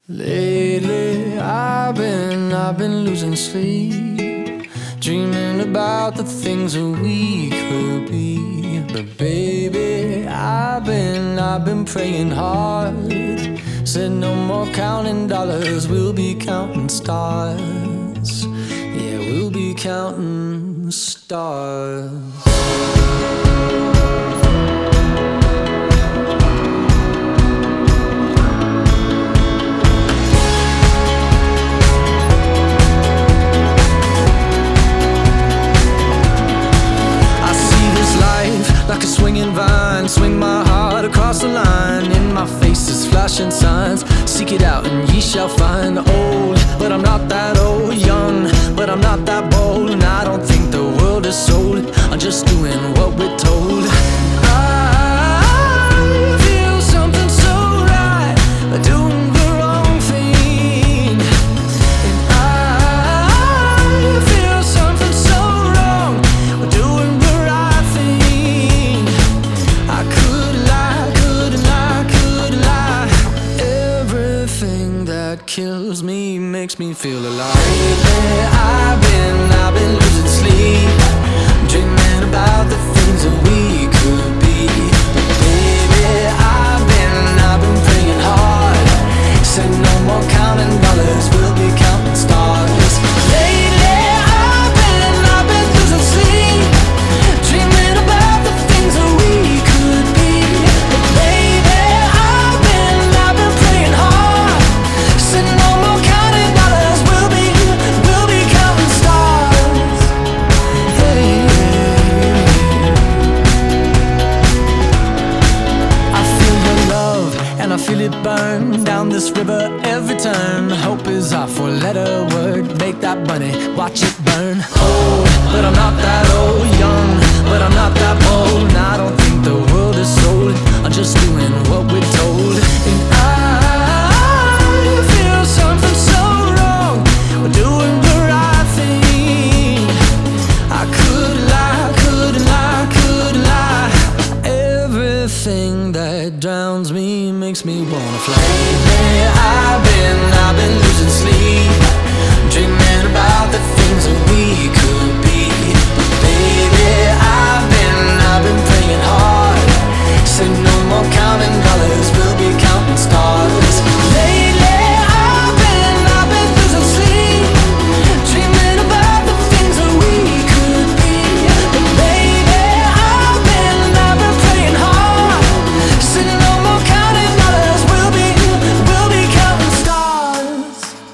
Lately I've been losing sleep, dreaming about the things that we could be. But baby, I've been praying hard. Said no more counting dollars, we'll be counting stars. Yeah, we'll be counting stars. Like a swinging vine, swing my heart across the line. In my face is flashing signs. Seek it out and ye shall find. Old, but I'm not that old. Young, but I'm not that bold. And I don't think the world is sold. I'm just doing what we're told. I feel something so right, doing the wrong thing. And I feel something so wrong, doing the right thing. I couldn't lie. Everything that kills me makes me feel alive. Lately I've been losing sleep, dreaming about the things that we could be. But baby, I've been praying hard. Said no more counting dollars, we'll be counting stars. Lately I've been losing sleep, dreaming about the things that we could be. But baby, I've been praying hard. Said no more counting dollars, we'll be counting stars. Hey. I feel your love and I feel it burn down this river every turn. Hope is our four-letter word. Make that money, watch it burn. Old, but I'm not that old. Young, but I'm not that bold. And I don't think the world is sold. I'm just doing what we're told. And I feel something so wrong, we're doing the right thing. I couldn't lie. Everything that drowns me makes me wanna fly. Lately I've been losing sleep, dreaming about the things that we could be. But baby, I've been praying hard. Said no more counting dollars, we'll be counting stars. Lately I've been losing sleep, dreaming about the things that we could be. But baby, I've been praying hard. Said no more counting dollars, we'll be counting stars.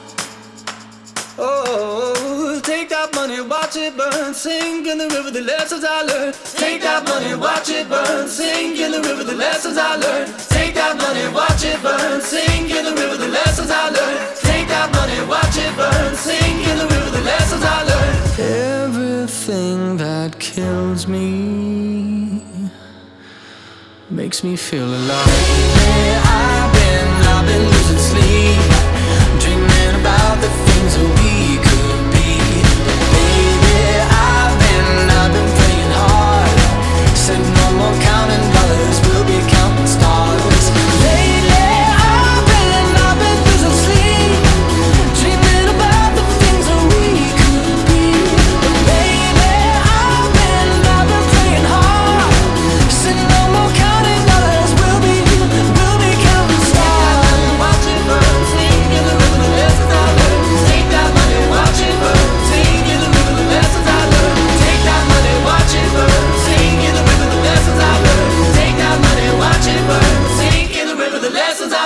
Oh, take that money, watch it burn, sink in the river, the lessons I learned. Take that money, watch it burn, sink in the river, the lessons I learned. Take that money, watch it burn, sink in the river, the lessons I learned. Take that money, watch it burn, sink in the river, the lessons I learned. Everything that kills me makes me feel alive. Lately I've been losing sleep, dreaming about the things that we could be. But baby, I've been praying hard. Said no more counting dollars, we'll be counting stars. Lately I've been losing sleep, dreaming about the things that we could be. But baby, I've been praying hard. Said no more counting dollars, we'll be counting stars. Watch it burn, sink in the river, the lessons I learned. Take that money, watch it burn, sink in the river, the lessons I learned. Take that money, watch it burn, sink in the river, the lessons I learned. Take that money, watch it burn, sink in the river, the lessons I learned.